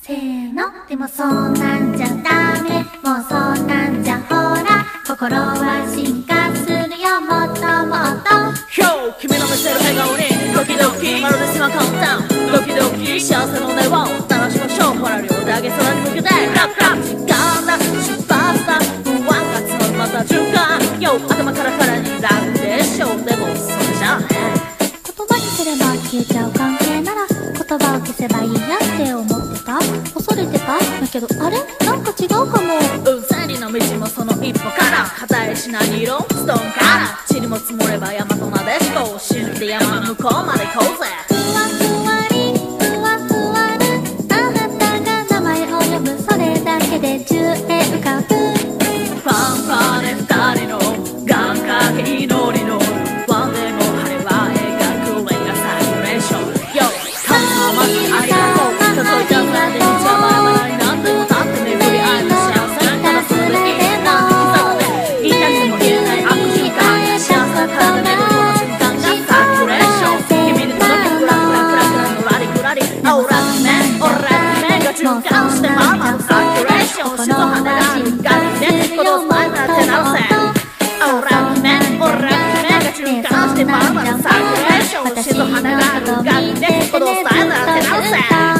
せーの。でもそんなんじゃダメ、もうそんなんじゃほら心は進化するよ、もっともっと。 君の見せる笑顔にドキドキ、まるで島カウンタウン、ドキドキ幸せの音を鳴らしましょう。ほら両手上げ空に向けてクラックラック、時間だ出発だ、不安が募るまた循環よ、頭からからに楽でしょう。でもそれじゃあね、 言葉にすれば消えちゃう関係なら言葉を消せばいいやって思ってた、恐れてただけどあれなんか違うかも。 うんざりの道もその一歩から、片石何色ストーンから塵も積もれば山となでしこ、信じて山の向こうまで行こうぜ。 ふわふわりふわふわる、あなたが名前を呼ぶそれだけで宙へ浮かぶ。 ファンファーレ二人の願掛け祈りのワンデーも晴れは描くレンガサイレーションよ、神様にありがとう、数えたらで道はバラバラになっても立って巡り合える幸せ、ただそれでいいな、言いたくても言えない悪循環、幸せだから巡るこの瞬間がサーキュレーション、君に届けフラフラフラフラのラリフラリ、オーラッメンオーラッメンが循環してままのサーキュレーション、シドハネラに向かってこのスパイナーってなるぜ。オーラッメンオーラッメンが循環してままのサーキュレーション、シドハネラに向かってこのスパイナーってなるぜ。